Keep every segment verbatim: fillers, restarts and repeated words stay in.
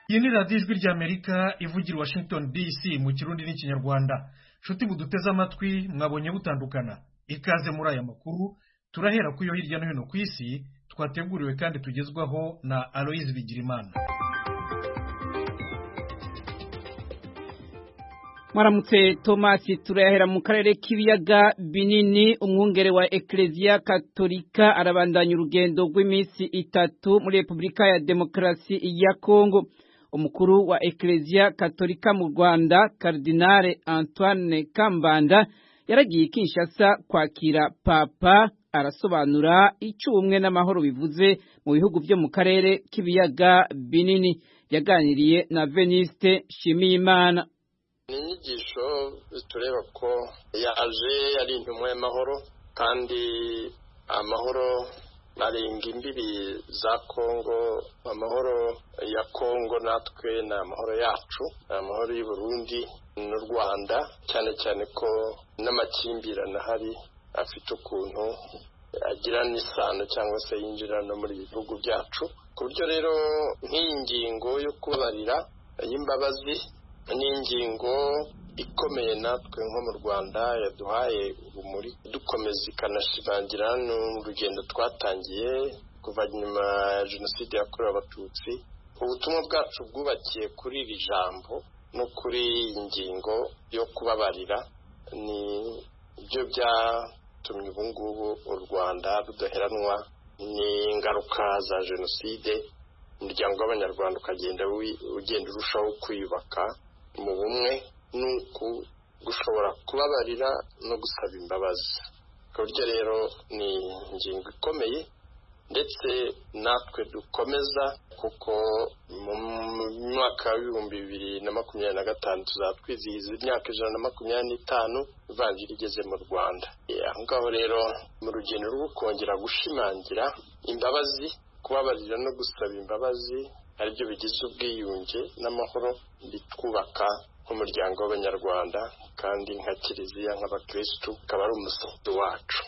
Iyi ni radiyo ijwi ry'Amerika ivugira i Washington D C mu Kirundi n'Ikinyarwanda. Nshuti buduteze amatwi mwabonye butandukana. Ikaze muri aya makuru turahera ku yo hirya no hino ku isi twateguriwe kandi tugezwaho na Aloise Bigirimana. Mwaramutse Thomas, turahera mu karere k'ibiyaga binini. Umwungere wa Ecclesia Katolika arabandanya urugendo rw'iminsi itatu muri Repubulika ya Demokarasi ya Kongo. Umukuru wa Ecclesia Katolika mu Rwanda, Cardinal Antoine Kambanda, yaragiye Kinshasa kwakira Papa, arasobanura icyo ubumwe n'amahoro bivuze mu bihugu byo mu karere k'ibiyaga binini. Yaganiriye na Veniste Shimiyimana. Ni inyigisho tureba ko yaje ari intumwa y'amahoro, kandi amahoro arenga imbibi za Kongo. Amahoro ya Kongo natwe ni amahoro yacu, amahoro y'u Burundi n'u Rwanda, cyane cyane ko n'amakimbirane ahari afite ukuntu agira n'isano cyangwa se yinjira no muri bihugu byacu. Ku buryo rero nk'iyi ngingo yo kubarira y'imbabazi ni ingingo ikomeye natwe nko mu Rwanda yaduhaye urumuri, dukomeza ikanashimangira n'urugendo twatangiye kuva nyuma ya Jenoside yakorewe Abatutsi. Ubutumwa bwacu bwubakiye kuri iri jambo no kuri iyi ngingo yo kubabarira, ni byo byatumye ubu ngubu u Rwanda rudaheranwa n'ingaruka za Jenoside. Umuryango w'Abanyarwanda ukagenda ugenda urushaho kwiyubaka mu bumwe nuko gushobora kubabarira no gusaba imbabazi. Ku buryo rero ni ingingo ikomeye, ndetse natwe dukomeza, kuko mu mwaka w'ibihumbi bibiri na makumyabiri na gatanu tuzatwizihiza imyaka ijana na makumyabiri n'itanu ivanjiri igeze mu Rwanda. Aho ngaho rero mu rugendo rwo kongera gushimangira imbabazi, kubabarira no gusaba imbabazi aribyo bigize ubwiyunge n'amahoro bitwubaka nk'umuryango w'Abanyarwanda, kandi nka Kiliziya nk'Abakristu akaba ari umusanzu wacu.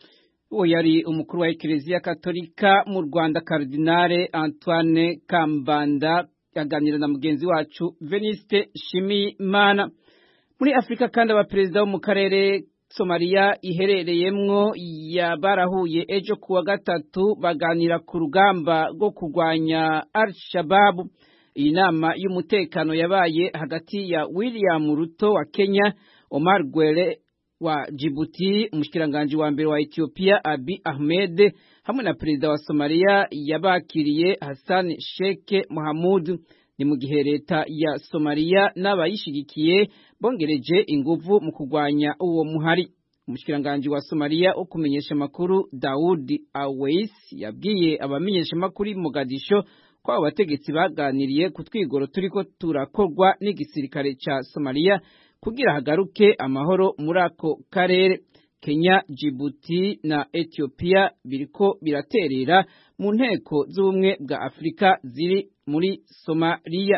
Uwo yari umukuru wa Ecclesia Katolika mu Rwanda, Cardinal Antoine Kambanda, yaganira na mugenzi wacu Veniste Shimiyimana. Muri Afrika kandi abaperezida bo mu karere Somalia iherereyemwo yabarahuye ejo kuwa gatatu baganira ku rugamba rwo kurwanya Al-Shabaab. Iyi nama y'umutekano yabaye hagati ya William Ruto wa Kenya, Omar Gwele wa Djibouti, umushikiranganje wa mbere wa Ethiopia Abiy Ahmed, hamwe na perezida wa Somalia yabakiriye Hassan Sheikh Mohamud. Ni mu gihe leta ya Somalia n'abayishigikiye bongereje inguvu mu kurwanya uwo muhari. Umushikiranganje wa Somalia wo kumenyesha makuru Daoud Awais yabwiye abamenyesha makuru Mogadisho ko abategetsi baganiriye ku twigoro turiko turakorwa n'igisirikare ca Somalia kugira hagaruke amahoro muri ako karere. Kenya, Djibouti na Ethiopia biriko biraterera mu nteko z'ubumwe bwa Afrika ziri muri Somalia.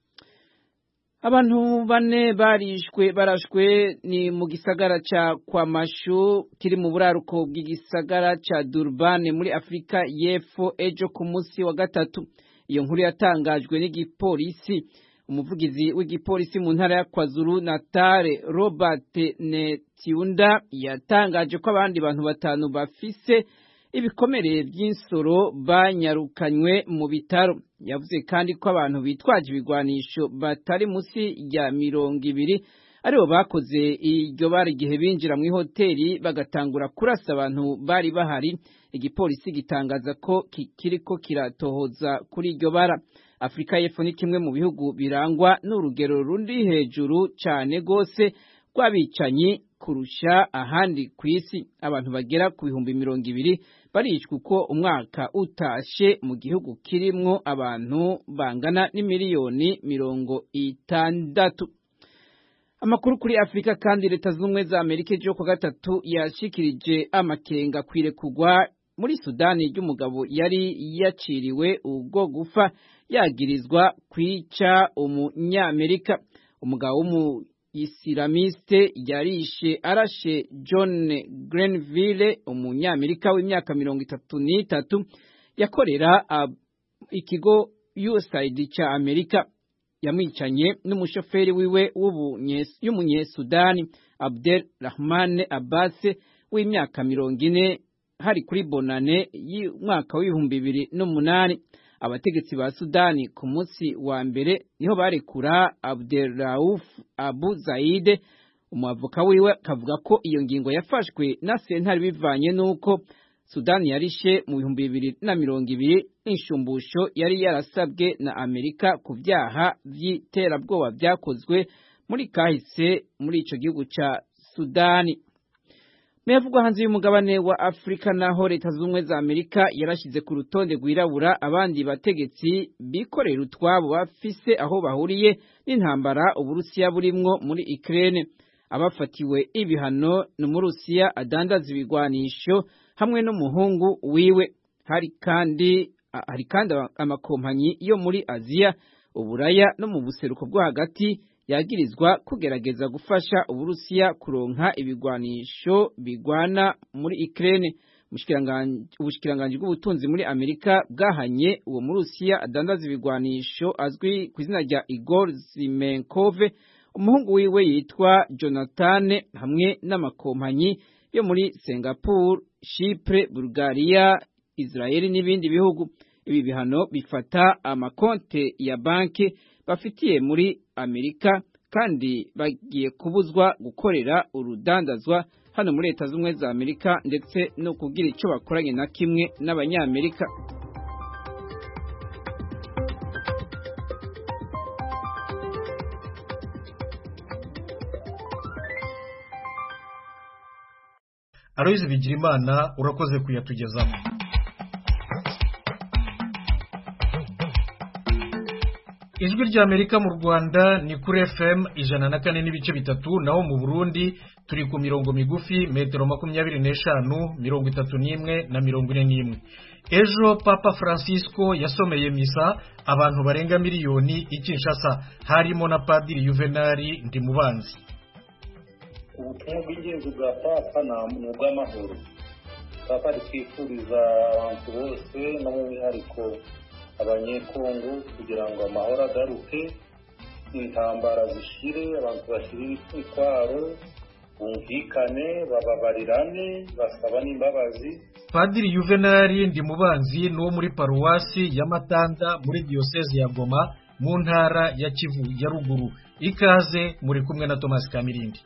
Abantu bane barishwe barashwe ni mu gisagara ca Kwamashu kiri mu buraruko bw'igisagara ca Durban muri Afrika y'Epfo ejo ku munsi wa gatatu. Iyo nkuru yatangajwe n'igipolisi. Umuvugizi w'igipolisi mu ntara ya KwaZulu Natal, Robert Netiunda, yatangaje ko abandi bantu batanu bafise ibikomere by'insoro banyarukanywe mu bitaro. Yavuze kandi ko abantu bitwaje ibigwanisho batari musi ya mirongo ibiri aribo bakoze iryo bara igihe binjira mu hoteli bagatangura kurasa abantu bari bahari. Igipolisi gitangaza ko kiriko kiratohoza kuri iryo bara. Afrika y'Epfo ni kimwe mu bihugu birangwa n'urugero rundi hejuru cyane gose rw'abicanyi kurusha ahandi ku isi. Abantu bagera ku bihumbi mirongo ibiri barishwe uko umwaka utashe mu gihugu kirimwo abantu bangana n'imiliyoni mirongo itandatu. Amakuru kuri Afrika kandi leta z'ubumwe za Amerika ejo ku gatatu yashikirije amakenga kwirekugwa muri Sudani ry'umugabo yari yaciriwe ubwo gufa yagirizwa kwica umunyamerika. Umugabo w'umu Islamiste yarishe arashe John Grenville, umunyamerika w'imyaka mirongo itatu n'itatu, yakorera uh, ikigo U S A I D ca Amerika. Yamwicanye n'umushoferi wiwe w'umunyesudani Abdel Rahman Abbas w'imyaka mirongo ine hari kuri bonane y'umwaka w'ibihumbi bibiri n'umunani. Abategetsi ba Sudani ku munsi wa mbere niho barekura Abdel Rauf Abu Zaid, umwavoka wiwe kavuga ko iyo ngingo yafashwe na sentare bivanye nuko Sudani yarishe mu bihumbi bibiri na mirongo ibiri inshumbusho yari yarasabwe na Amerika ku byaha vy'iterabwoba byakozwe muri kahise muri ico gihugu ca Sudani. Mevugwa hanze y'umugabane wa Afrika naho leta z'ubumwe za Amerika yarashize ku rutonde rwirabura abandi bategetsi bikorera utwabo bafise aho bahuriye n'intambara Uburusiya burimwo muri Ukraine. Abafatiwe ibihano n'Umurusiya adandaza ibigwanisho hamwe n'umuhungu wiwe. Hari kandi hari kandi amakompanyi yo muri Aziya, Uburaya no mu buseruko bwo hagati yagirizwa kugerageza gufasha Uburusiya kuronka ibigwanisho bigwana muri Ukraine. Ubushikiranganje bw'ubutunzi muri Amerika bwahanye uwo Murusiya adandaza ibigwanisho azwi ku izina rya Igor Zimenkov, umuhungu wiwe yitwa Jonathan hamwe n'amakompanyi yo muri Singapore, Chypre, Bulgaria, Israel n'ibindi bihugu. Ibi bihano bifata amakonte ya banki bafitiye muri Amerika kandi bagiye kubuzwa gukorera urudandazwa hano muri Leta z'Ubumwe za Amerika ndetse no kugira ico bakoranye na kimwe n'abanyamerika. Aloyize Bigirimana urakoze kuyatugezaho. Ijwi rya Amerika mu Rwanda ni kuri F M ijana na kane n'ibice bitatu, naho mu Burundi turi ku mirongo migufi metero makumyabiri n'eshanu, mirongo itatu n'imwe na mirongo ine n'imwe. Ejo Papa Francisco yasomeye misa abantu barenga miliyoni i Kinshasa, harimo na Padiri Juvenali Ndimubanzi. Ubutumwa bw'ingenzi bwa Papa ni ubw'amahoro. Papa ari kwifuriza abantu bose no mu bihariko abanyekongo kugira ngo amahoro agaruke, intambara zishire, abantu bashire imitwaro, bumvikane, bababarirane, basaba n'imbabazi. Padiri Juvenali Ndimubanzi n'uwo muri paruwasi ya Matanda muri diocese ya Goma mu ntara ya Kivu ya ruguru. Ikaze muri kumwe na Thomas Kamirindi.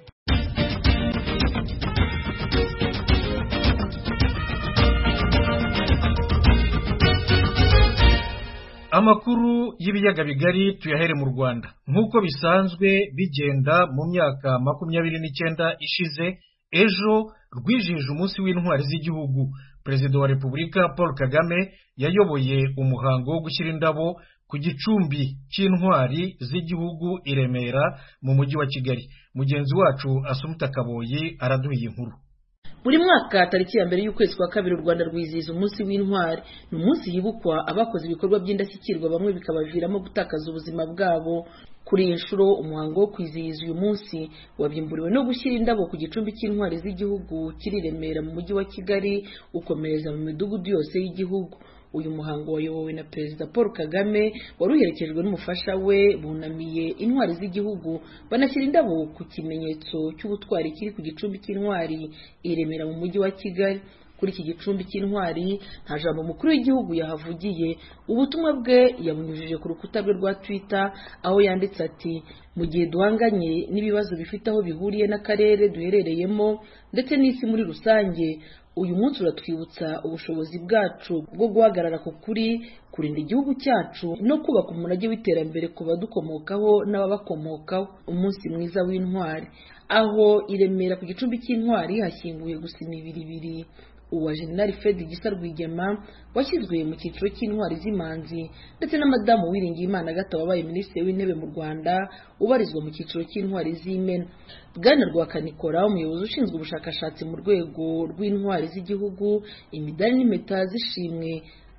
Amakuru y'ibiyaga bigari tuyahere mu Rwanda. Nk'uko bisanzwe bigenda mu myaka makumyabiri n'icyenda ishize, ejo rwijije umunsi w'intwari z'igihugu. Perezida wa Repubulika Paul Kagame yayoboye umuhango wo gushyira indabo ku gicumbi cy'intwari z'igihugu i Remera mu mujyi wa Kigali. Mugenzi wacu Asumta Kaboyi araduhiye inkuru. Buri mwaka tariki ya mbere y'ukwezi kwa kabiri u Rwanda rwizihiza umunsi w'intwari. Ni umunsi yibukwa abakoze ibikorwa by'indashyikirwa bamwe bikabaviramo gutakaza ubuzima bwabo. Kuri iyi nshuro umuhango wo kwizihiza uyu munsi wabyimburiwe no gushyira indabo ku gicumbi cy'intwari z'igihugu kiri Remera mu mujyi wa Kigali, ukomereza mu midugudu yose y'igihugu. Uyu muhango wayobowe na Perezida Paul Kagame wari uherekejwe n'umufasha we, bunamiye intwari z'igihugu banashyira indabo ku kimenyetso cy'ubutwari kiri ku gicumbi cy'intwari i Remera mu mujyi wa Kigali. Kuri iki gicumbi cy'intwari nta jambo umukuru w'igihugu yahavugiye. Ubutumwa bwe yabunyujije ku rukuta rwe rwa Twitter, aho yanditse ati: mu gihe duhanganye n'ibibazo bifite aho bihuriye n'akarere duherereyemo ndetse n'isi muri rusange, uyu munsi uratwibutsa ubushobozi bwacu bwo guhagarara ku kuri, kurinda igihugu cyacu no kubaka umurage w'iterambere ku badukomokaho n'ababakomokaho. Umunsi mwiza w'intwari. Aho i Remera ku gicumbi cy'intwari hashyinguye gusa imibiri ibiri, uwa General Fred Gisa Rwigema washyizwe mu cyiciro cy'intwari z'imanzi ndetse na Madamu Uwiringiyimana Agatha wabaye Minisitiri w'Intebe mu Rwanda ubarizwa mu cyiciro cy'intwari z'Imena. Bwana Rwakanikora, umuyobozi ushinzwe ubushakashatsi mu rwego rw'intwari z'igihugu, imidari n'impeta z'ishimwe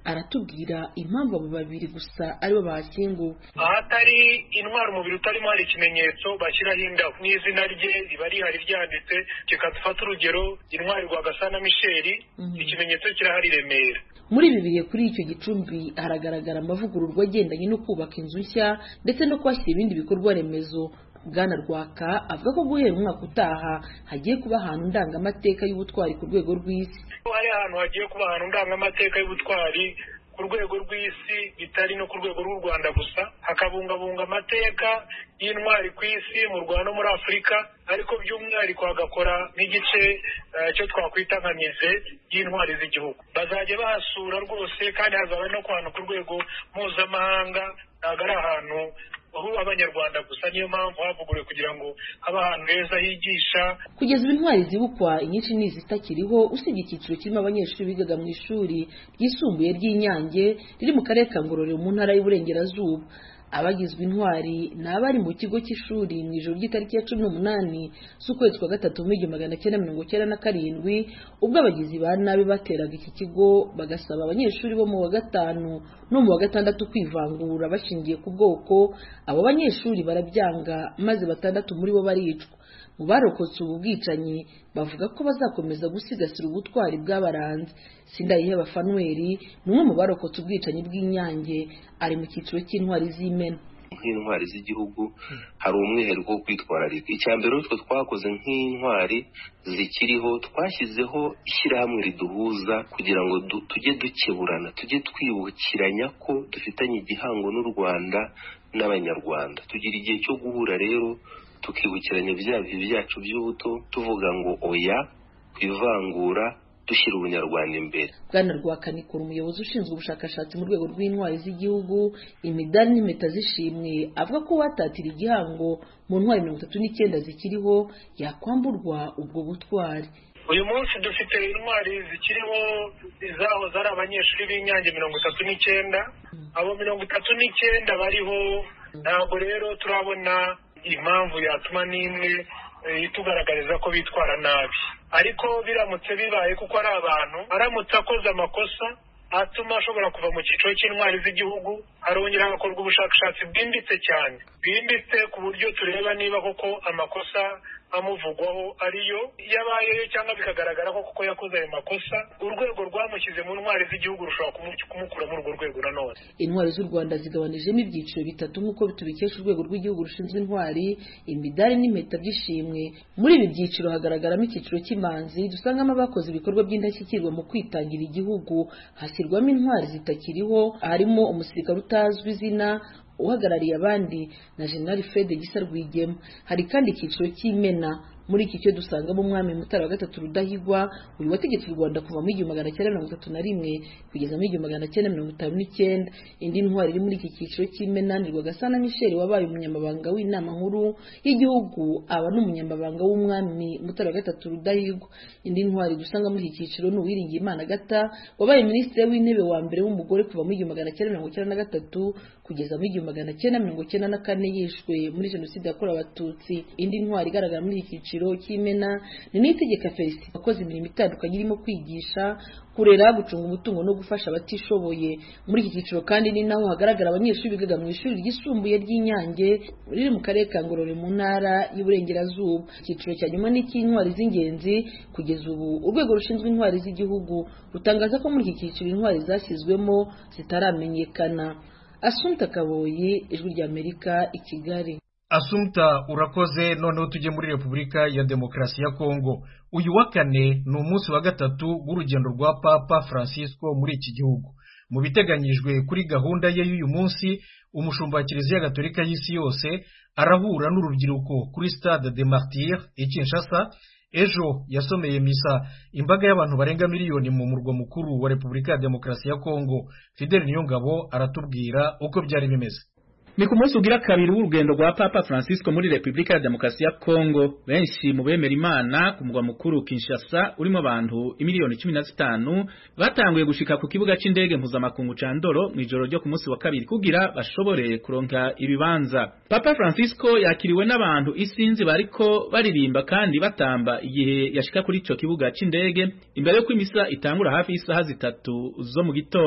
aratubwira impamvu abo babiri gusa aribo bahashyinguwe. ahatari intwari umubiri utarimo hari ikimenyetso bashyiraho indabo n'izina rye riba rihari ryanditse. Reka dufate urugero intwari Rwagasana Michel, ikimenyetso kirahari Remera. Muri ibi bihe kuri icyo gicumbi haragaragara amavugururwa agendanye no kubaka inzu nshya ndetse no kwashyira ibindi bikorwa remezo. Bwana Rwaka avuga ko guhera umwaka utaha hagiye kuba ahantu ndangamateka y'ubutwari ku rwego rw'isi. Hari ahantu hagiye kuba ahantu ndangamateka y'ubutwari ku rwego rw'isi, bitari no ku rwego rw'u Rwanda gusa, hakabungabunga amateka y'intwari ku isi mu Rwanda no muri Afurika, ariko by'umwihariko hagakora nk'igice cyo twakwita nka mize y'intwari z'igihugu. Bazajya bahasura rwose kandi hazaba no ku hantu ku rwego mpuzamahanga, ntabwo ari ahantu aho abanyarwanda gusa, niyo mpamvu havuguruwe kugira ngo habe ahantu heza higisha. Kugeza ubu intwari zibukwa inyinshi ni izitakiriho, usibye icyiciro kirimo abanyeshuri bigaga mu ishuri ryisumbuye ry'Inyange riri mu karere ka Ngororero mu ntara y'Uburengerazuba. Abagizwe intwari ni abari mu kigo cy'ishuri mu ijoro ry'itariki ya cumi n'umunani z'ukwezi kwa gatatu mu igihumbi magana cyenda mirongo cyenda na karindwi, ubwo abagizi ba nabi bateraga iki kigo bagasaba abanyeshuri bo mu wa gatanu no mu wa gatandatu kwivangura bashingiye ku bwoko. Abo banyeshuri barabyanga maze batandatu muri bo baricwa. Mu barokotse ubu bwicanyi bavuga ko bazakomeza gusigasira ubutwari bw'abaranze. Sindayiheba Fanuel ni umwe mu barokotse ubwicanyi bw'Inyange, ari mu cyiciro cy'intwari z'Imena. Nk'intwari z'igihugu hari umwihariko wo kwitwararika. Icya mbere utwo twakoze nk'intwari zikiriho, twashyizeho ishyirahamwe riduhuza kugira ngo tujye dukeburana, tujye twibukiranya ko dufitanye igihango n'u Rwanda n'Abanyarwanda. Tugira igihe cyo guhura rero tukibukiranya bya bihe byacu by'ubuto, tuvuga ngo oya kwivangura, dushyira ubunyarwanda imbere. Bwana Rwakanikura, umuyobozi ushinzwe ubushakashatsi mu rwego rw'intwari z'igihugu, imidari n'impeta z'ishimwe, avuga ko watatira igihango mu ntwari mirongo itatu n'icyenda zikiriho yakwamburwa ubwo butwari. Uyu munsi dufite intwari zikiriho izahoze ari abanyeshuri b'Inyange mirongo itatu n'icyenda. Abo mirongo itatu n'icyenda bariho, ntabwo rero turabona impamvu yatuma n'imwe itugaragariza ko bitwara nabi. Ariko biramutse bibaye kuko ari abantu, aramutse akoze amakosa atuma ashobora kuva mu cyiciro cy'intwari z'igihugu, harongera hagakorwa ubushakashatsi bwimbitse cyane, bwimbitse ku buryo tureba niba koko amakosa amuvugwaho ariyo yabayeyo, cyangwa bikagaragara ko koko yakoze ayo makosa, urwego rwamushyize mu ntwari z'igihugu rushobora kumukura muri urwo rwego nanone. Intwari z'u Rwanda zigabanijemo ibyiciro bitatu nk'uko tubikesha urwego rw'igihugu rushinzwe intwari, imidari n'impeta by'ishimwe. Muri ibi byiciro hagaragaramo icyiciro cy'imanzi, dusangamo abakoze ibikorwa by'indashyikirwa mu kwitangira igihugu. Hashyirwamo intwari zitakiriho, harimo umusirikare utazwi izina uhagarariye abandi na General Fred Gisa Rwigema. Hari kandi icyiciro cy'Imena. Muri iki cyo dusangamo umwami Mutara wa gatatu Rudahigwa, uyu wategetse u Rwanda kuva mu igihumbi magana cyenda mirongo itatu na rimwe kugeza mu igihumbi magana cyenda mirongo itanu n'icyenda. Indi ntwari iri muri iki cyiciro cy'Imena ni Rwagasana Michel, wabaye umunyamabanga w'inama nkuru y'igihugu aba n'umunyamabanga w'umwami Mutara wa gatatu Rudahigwa. Indi ntwari dusanga muri iki cyiciro ni Uwiringiyimana Agata, wabaye minisitiri w'intebe wa mbere w'umugore kuva mu igihumbi magana cyenda mirongo icyenda na gatatu kugeza mu igihumbi magana cyenda mirongo icyenda na kane, yishwe muri jenoside yakorewe Abatutsi. Indi ntwari igaragara muri iki cyiciro cy'Imena ni Niyitegeka Felicite, wakoze imirimo itandukanye irimo kwigisha, kurera, gucunga umutungo no gufasha abatishoboye. Muri iki cyiciro kandi ni naho hagaragara abanyeshuri bigaga mu ishuri ryisumbuye ry'Inyange riri mu karere ka Ngororero mu ntara y'Uburengerazuba. Icyiciro cya nyuma ni icy'intwari z'ingenzi. Kugeza ubu urwego rushinzwe intwari z'igihugu rutangaza ko muri iki cyiciro intwari zashyizwemo zitaramenyekana. Asumta Kaboyi, Ijwi ry'Amerika, i Kigali. Asumta, urakoze. Noneho tujye muri Repubulika ya Demokarasi ya Kongo. Uyu wa kane ni umunsi wa gatatu w'urugendo rwa Papa Francisco muri iki gihugu. Mu biteganyijwe kuri gahunda ye y'uyu munsi, umushumba wa Kiliziya Gatolika y'isi yose arahura n'urubyiruko kuri Stade des Martyrs i Kinshasa. Ejo yasomeye misa imbaga y'abantu barenga miliyoni mu murwa mukuru wa Repubulika ya Demokarasi ya Kongo. Fidel Niyongabo aratubwira uko byari bimeze. Ni ku munsi ugira kabiri w'urugendo rwa Papa Francisco muri Repubulika ya Demokarasi ya Kongo. Benshi mu bemera Imana ku mugwa mukuru Kinshasa urimo abantu imiliyoni cumi na zitanu batanguye gushika ku kibuga c'indege mpuzamakungu ca Ndoro mu ijoro ryo ku munsi wa kabiri kugira bashobore kuronka ibibanza. Papa Francisco yakiriwe n'abantu isinzi bariko baririmba kandi batamba igihe yashika kuri ico kibuga c'indege imbere yo kwimisa itangura hafi y'isaha zitatu zo mu gitondo.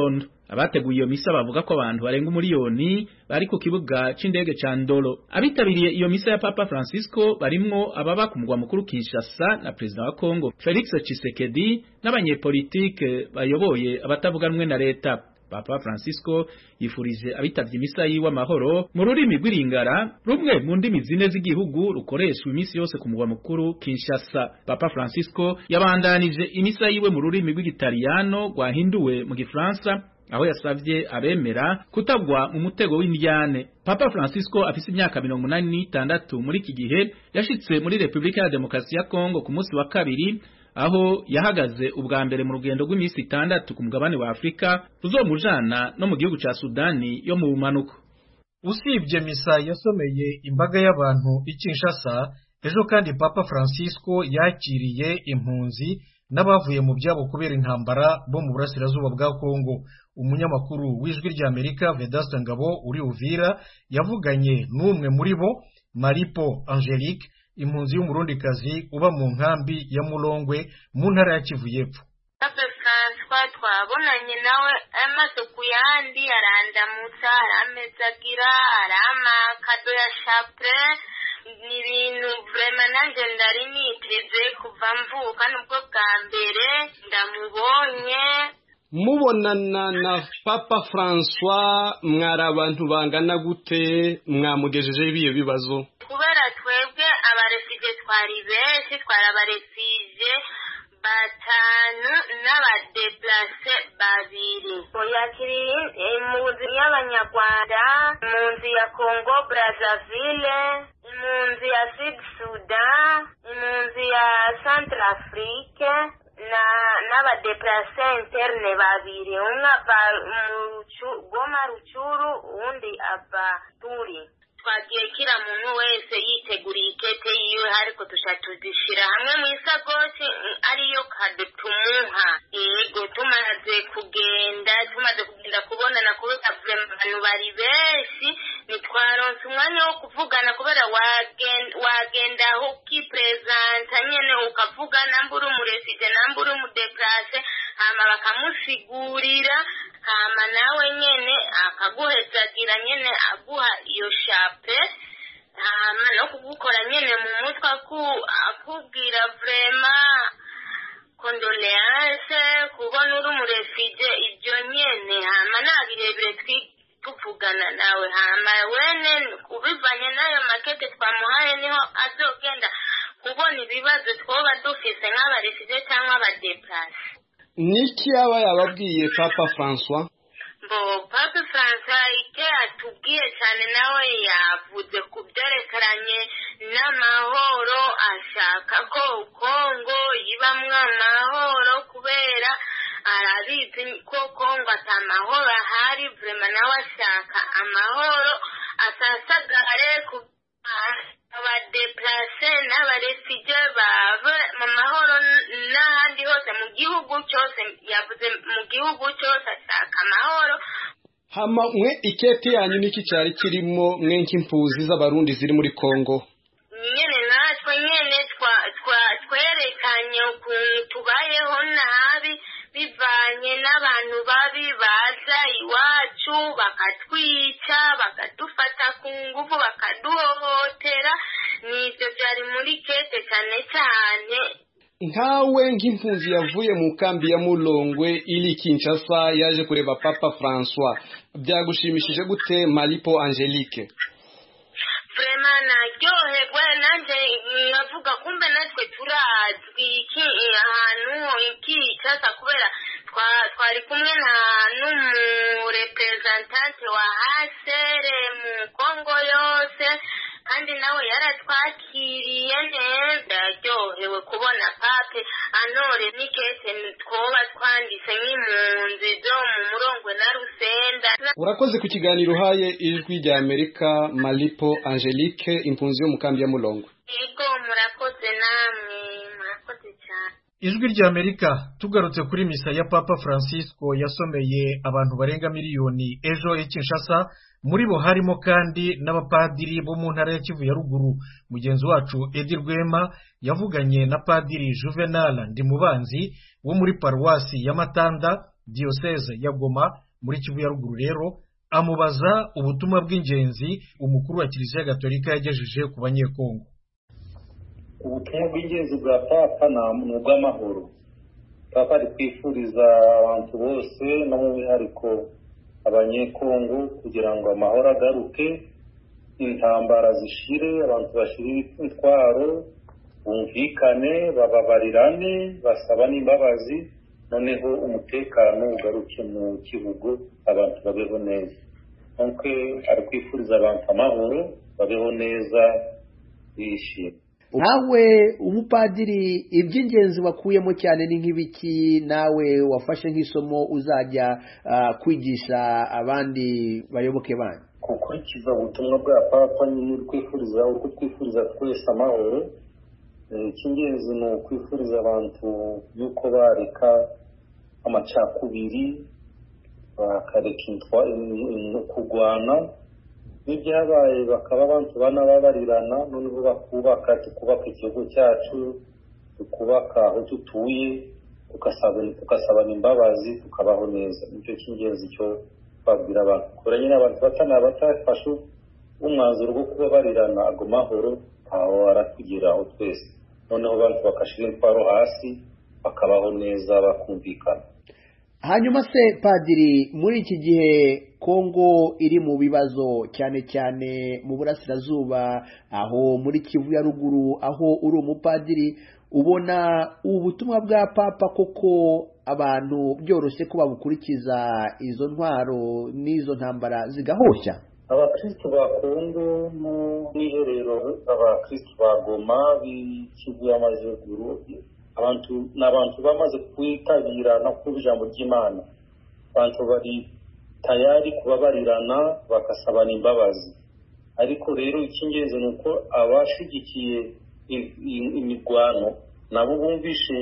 abateguye iyo misa bavuga ko abantu barenga umuriyoni bari ku kibuga c'indege ca Ndolo. Abitabiriye iyo misa ya Papa Francisco barimwo ababa ku mugwa mukuru Kinshasa na President wa Kongo Felix Tshisekedi n'abanyepolitike bayoboye abatavuganwe na leta. Papa Francisco yifurije abitavye imisa yiwe amahoro mu rurimi rw'iringara, rumwe mu ndimi zine z'igihugu rukoreshwa imisi yose ku mugwa mukuru Kinshasa. Papa Francisco yabandanije imisa yiwe mu rurimi rw'igitaliyano rwahinduwe mu Gifaransa, aho yasavye abemera kutagwa mu mutego w'indyane. Papa Francisco afise imyaka mirongo inani n'itandatu muri iki gihe, yashitse muri Republika ya Demokarasi ya Kongo ku munsi wa kabiri, aho yahagaze ubwa mbere mu rugendo rw'imisi itandatu ku mugabane wa Afrika ruzomujana no mu gihugu ca Sudani yo mu bumanuko. Usibye misa yasomeye imbaga y'abantu i Kinshasa, ejo kandi Papa Francisco yakiriye impunzi n'abavuye mu byabo kubera intambara bo mu burasirazuba bwa Kongo. Umunyamakuru w'ijwi rya Amerika Vedaste Ngabo uri Uvira yavuganye n'umwe muri bo, Maripo Angelique, impunzi y'umurundikazi uba mu nkambi ya Mulongwe mu ntara ya Kivu y'Epfo. Papa Francois twabonanye nawe amaze kuyandi arandamutsa aramezagira arama kado ya chapre, ni ibintu vraiment nanje ndari niteze kuva mvuka nubwo bwa mbere ndamubonye. Mubonana na Papa Francois mwari abantu bangana gute, mwamugejeje ibiyo bibazo? Kubera twebwe abarefije twari benshi, twari abarefije batanu n'abadeplace babiri. Yakiriye impunzi y'Abanyarwanda, impunzi ya Congo Brazzaville, impunzi ya Sud Sudan, impunzi ya Centrafrique na n'abadeplace interne babiri, umwe ava mu Goma Ruchuru undi ava Turi. Twagiye kira muntu wese yiteguriye ikete yiwe, ariko tushatuzishira hamwe mu isagoshi ariyo kado tumuha. Yego tumaze kugenda tumaze kugenda kubonana kubera abantu bari benshi, nitwaronse umwanya wo kuvugana kubera wagenda wagenda aho kipresenta nyene ukavuga nambura umurefije nambura umudeplace, hama bakamusigurira, hama nawe nyene akaguhezagira nyene aguha iyo shape, hama no kugukora nyene mu mutwe akubwira vraiment condoléance kubona uri umurefije ibyo nyene, hama nabirebire tuvugana nawe, hama wene ubivanye nayo makete twamuhaye niho azogenda kubona ibibazo twoba dufise nk'abarefije cyangwa abadeplace. Niki yaba yababwiye Papa Francois? Bo Papa Francois ike atubwiye cyane nawe yavuze ku byerekeranye n'amahoro, ashaka ko Kongo ibamwe amahoro kubera arabizi ko Kongo atamahoro ahari, vraiment nawe ashaka amahoro asasagare ku abadeplace n'abarefije bave mu mahoro n'ahandi hose mu gihugu cyose. Yavuze mu gihugu cyose ashaka amahoro. Hama mwe ikete yanyu niki cyari kirimo mwe nk'impuzi z'abarundi ziri muri Kongo? Nyene natwe nyene twa twerekanye ukuntu tubayeho nabi bivanye n'abantu babi baza iwacu bakatwica bakadufata ku ngufu bakaduhohotera, nivyo byari muri kete cyane cyane. Nkawe nk'impunzi yavuye mu kambi ya Mulongwe ili Kinshasa yaje kureba Papa Francois, byagushimishije gute Maripo Angelique? Vraiment naryoherwa nanje navuga kumbe natwe turazwi iki ahantu iki Kinshasa kubera twari kumwe na n'umurepresentante wa Hasere mu Kongo yose, kandi nawe yaratwakiriye neza. Yaryohewe kubona pape anore nikese twoba twanditse nk'impunzi zo mu Murongwe na Rusenda. Urakoze ku kiganiro haye ijwi rya Amerika Maripo Angelique, impunzi yo mu kambi ya Mulongwe. Yego murakoze namwe, murakoze cyane. Ijwi rya Amerika tugarutse kuri misa ya Papa Francisco yasomeye abantu barenga miliyoni ejo i Kinshasa, muri bo harimo kandi n'abapadiri bo mu ntara ya Kivu ya ruguru. Mugenzi wacu Edi Rwema yavuganye na Padiri Juvenal Ndimubanzi wo muri paruwasi ya Matanda, diocese ya Goma muri Kivu ya ruguru rero amubaza ubutumwa bw'ingenzi umukuru wa Kiliziya Gatolika yagejeje ku banyekongo. Ubutumwa bw'ingenzi bwa papa ni ubw'amahoro. Papa ari kwifuriza abantu bose no mu bihariko abanyekongo kugira ngo amahoro agaruke, intambara zishire, abantu bashire intwaro, bumvikane, bababarirane, basaba n'imbabazi, noneho umutekano ugaruke mu gihugu, abantu babeho neza. Nuko ari kwifuriza abantu amahoro, babeho neza, bishimye. Nawe umupadiri iby'ingenzi wakuyemo cyane ni nk'ibiki nawe wafashe nk'isomo uzajya uh, kwigisha abandi bayoboke banyu? Gukurikiza ubutumwa bwa papa ni kwifuriza uko twifuriza twese amahoro. Icy'ingenzi ni ukwifuriza abantu yuko bareka amacakubiri, bakareka kurwana, n'ibyabaye bakaba abantu bana babarirana, noneho bakubaka tukubaka igihugu cyacu, tukubaka aho tutuye, tukasabana imbabazi, tukabaho neza. Nicyo cy'ingenzi cyo babwira abantu. Kubera nyine abantu batana batafashe umwanzuro wo kubabarirana ago mahoro aho aratugeraho twese, noneho abantu bakashira intwaro hasi bakabaho neza bakumvikana. Hanyuma se padiri, muri iki gihe Kongo iri mu bibazo cyane cyane mu burasirazuba, aho muri Kivu ya ruguru, aho uri umupadiri, ubona ubutumwa bwa papa koko abantu byoroshye ko babukurikiza izo ntwaro n'izo ntambara zigahoshya? Abakristo ba Kongo mu niherero, abakristo ba Goma, b'Kivu y'Amajyaruguru, abantu n'abantu bamaze kwitabira no kumva ijambo ry'Imana. Abantu bari tayari kubabarirana bakasabana imbabazi. Ariko rero icy'ingenzi ni uko abashigikiye imirwano nabo bumvishe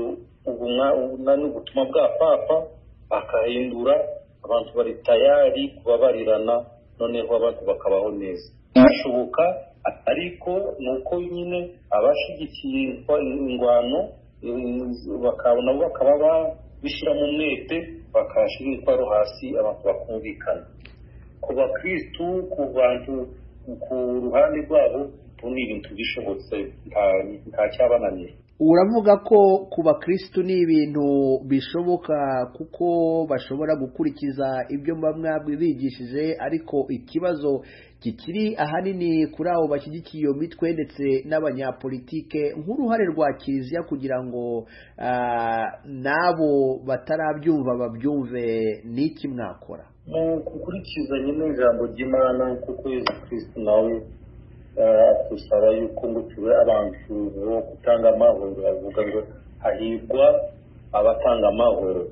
ubutumwa bwa papa bakahindura, abantu bari tayari kubabarirana, noneho abantu bakabaho neza. Birashoboka, ariko nuko nyine abashigikiye ingwano bakabona bakaba bishyira mu mwete, bakashira intwaro hasi, abantu bakumvikana. Ku bakristu, ku bantu ku ruhande rwabo, ni ibintu bishobotse, nta cyabananiye. Uravuga ko ku bakristu ni ibintu bishoboka kuko bashobora gukurikiza ibyo mwabwe bigishije, ariko ikibazo kikiri ahanini kuri abo bashyigikiye iyo mitwe ndetse n'abanyapolitike, nk'uruhare rwa Kiliziya kugira ngo uh, nabo batarabyumva babyumve, n'iki mwakora? Mu gukurikiza nyine ijambo ry'Imana, kuko Yesu Kristo nawe tusaba yuko ngo tube abantu bo gutanga amahoro. Avuga ngo hahirwa abatanga amahoro.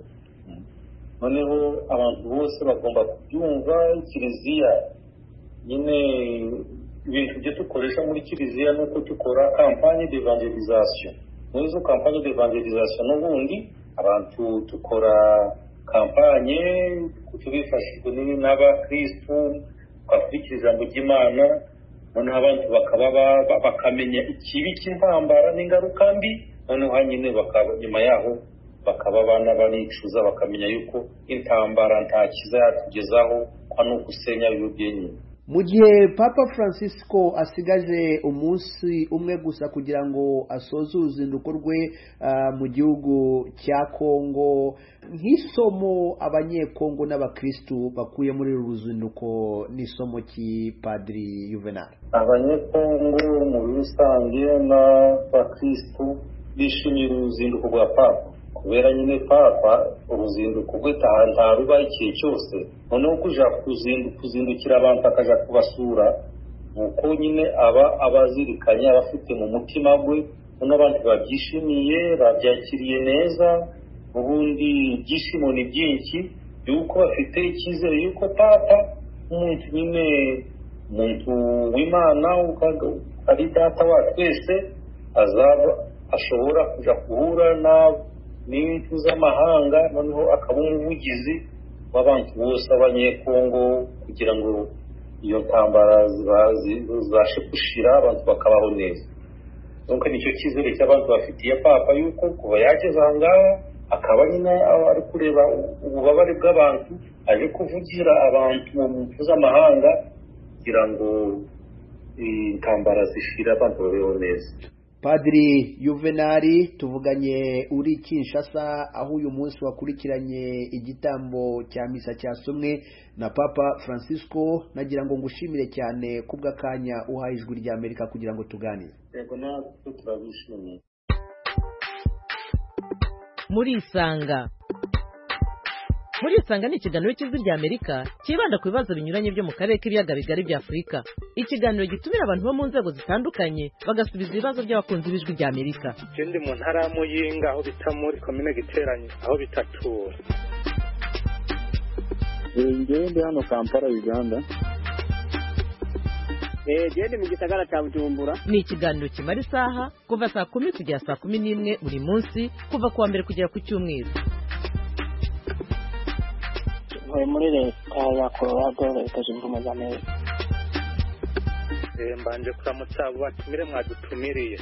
Noneho abantu bose bagomba kubyumva. Kiliziya nyine ibintu byo dukoresha muri Kiliziya ni uko dukora kampanye d'evangelisation. Muri izo kampanye d'evangelisation n'ubundi abantu dukora kampanye tubifashijwe n'abakristu, twakurikira ijambo ry'Imana, noneho abantu bakaba bakamenya ikibi cy'intambara n'ingaruka mbi, noneho nyine bakaba nyuma yaho bakaba abana banicuza, bakamenya yuko intambara nta kiza yatugezaho, kwa no gusenya ibyo nyine. Mu gihe Papa Francisco asigaje umunsi umwe gusa kugira ngo asoze uruzinduko rwe uh, mu gihugu cya Kongo, nk'isomo abanyekongo n'abakristu bakuye muri uru ruzinduko n'isomo ki Padri Juvenal? Abanyekongo muri rusange n'abakristu bishimira uruzinduko rwa Papa, kubera nyine Papa uruzinduko rwe ntaruba igihe cyose. Noneho kuja kuzindukira abantu akaja kubasura, nuko nyine aba abazirikanya abafite mu mutima gwe, n'abantu babyishimiye, babyakiriye neza. Ubundi ibyishimo ni byinshi yuko bafite icyizere yuko Papa umuntu nyine umuntu w'Imana ari data wa twese, azaba ashobora kuja kuhura na n'ibintu z'amahanga, noneho akaba umuvugizi w'abantu bose abanyekongo, kugira ngo iyo ntambara zibashe gushira, abantu bakabaho neza. Nuko nicyo cyizere cy'abantu bafitiye Papa yuko kuba yageze aha ngaha akaba nyine ari kureba ububabare bw'abantu aje kuvugira abantu mu mpuzamahanga kugira ngo intambara zishira abantu babeho neza. Padiri Juvenali tuvuganye uri Kinshasa aho uyu munsi wakurikiranye igitambo cya misa cyasomwe na Papa Francisco, nagira ngo ngushimire cyane kubw'akanya uhaye ijwi rya Amerika kugira ngo tuganire. Yego natwe turabishimiye. Muri Isanga Muri Isanga ni ikiganiro cy'ijwi rya Amerika kibanda ku bibazo binyuranye byo mu karere k'ibiyaga bigari bya Afurika. Ikiganiro gitumira abantu bo mu nzego zitandukanye bagasubiza ibibazo by'abakunzi b'ijwi rya Amerika. Ikindi mu ntara ya Muyinga aho bita muri komine Giteranye aho bitatura. Ngende hano Kampala Uganda. Eh gende mu gisagara cya Bujumbura. Ni ikiganiro kimara isaha kuva saa kumi kugera saa kumi n'imwe buri munsi kuva kuwa mbere kugera ku cyumweru. Muri leta ya Colorado leta zunze ubumwe za Amerika. Mbanje kuramutsa abo batumire mwadutumiriye.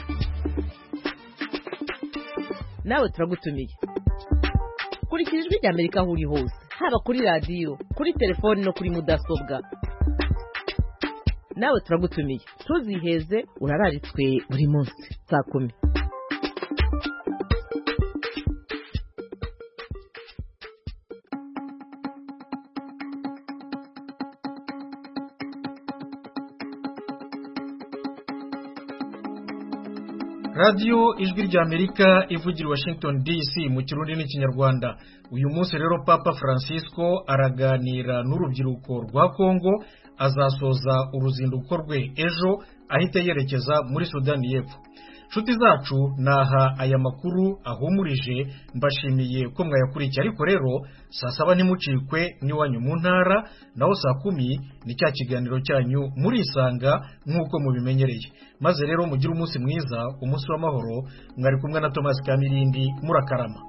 Nawe turagutumiye. Kurikira ijwi rya Amerika aho uri hose, haba kuri radio, kuri telefone no kuri mudasobwa. Nawe turagutumiye. Tuziheze urararitswe buri munsi saa kumi. Radio ijwi rya Amerika ivugira Washington D C mu Kirundi n'Ikinyarwanda. Uyu munsi rero Papa Francisco araganira n'urubyiruko rwa Kongo, azasoza uruzinduko rwe ejo ahita yerekeza muri Sudani y'Epfo. Nshuti zacu naha aya makuru ahumurije, mbashimiye ko mwayakurikiye, ariko rero saa saba ntimucikwe n'iwanyu mu ntara, naho saa kumi ni cya kiganiro cyanyu muri Isanga nk'uko mubimenyereye. Maze rero mugire umunsi mwiza, umunsi w'amahoro. Mwari kumwe na Thomas Kamirindi, murakarama.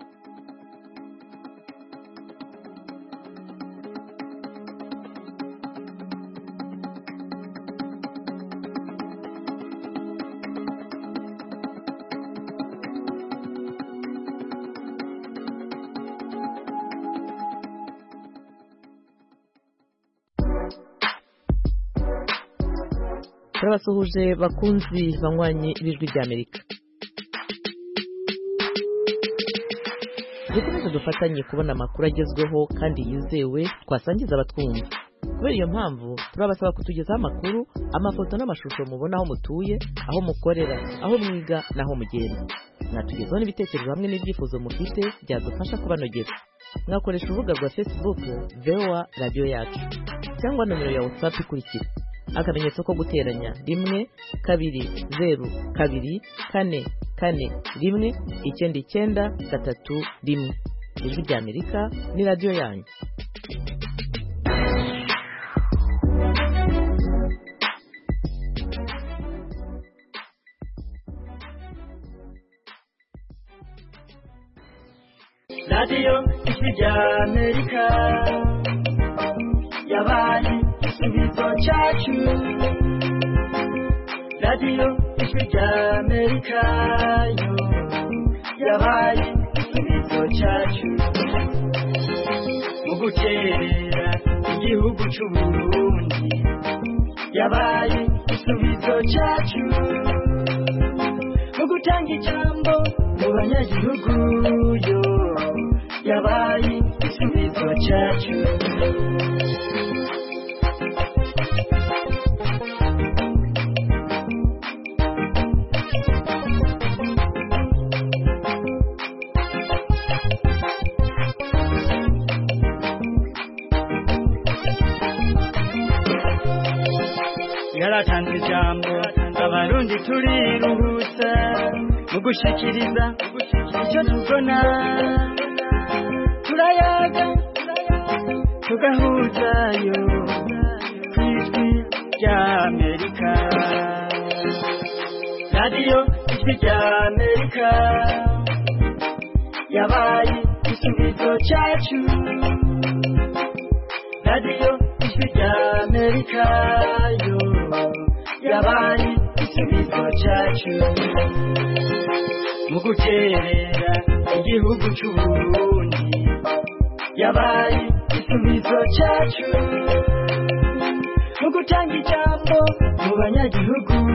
Turabasuhuje bakunzi banywanyi b'ijwi rya Amerika. Dukomeze dufatanye kubona amakuru agezweho kandi yizewe twasangiza abatwumva. Kubera iyo mpamvu turabasaba kutugezaho amakuru, amafoto n'amashusho mubona aho mutuye, aho mukorera, aho mwiga naho mugenda. Mwatugezaho n'ibitekerezo hamwe n'ibyifuzo mufite byadufasha kubanogera. Mwakoresha urubuga rwa Facebook V O A Radio Yacu cyangwa nomero ya WhatsApp ikurikira: akamenyetso ko guteranya rimwe kabiri zeru kabiri kane kane rimwe icyenda icyenda gatatu rimwe. Ijwi rya Amerika ni radio yanyu. Radio Ijwi rya Amerika yabaye igisubizo cyacu. Radio Ijwi rya Amerika yo yabaye igisubizo cyacu mu guterera igihugu cy'u Burundi, yabaye igisubizo cyacu mu gutanga ijambo mu banyagihugu yo yabaye igisubizo cyacu. Yaratanze ijambo abarundi turiruhutsa mu gushikiriza icyo tubona, turayaga tugahuzayo kw'ijwi rya Amerika. Radio Ijwi rya Amerika yabaye igisubizo cyacu. Radio Ijwi rya Amerika yo yabaye igisubizo cyacu mu guterera igihugu cy'u Burundi yabaye igisubizo cyacu mu gutanga ijambo mu banyagihugu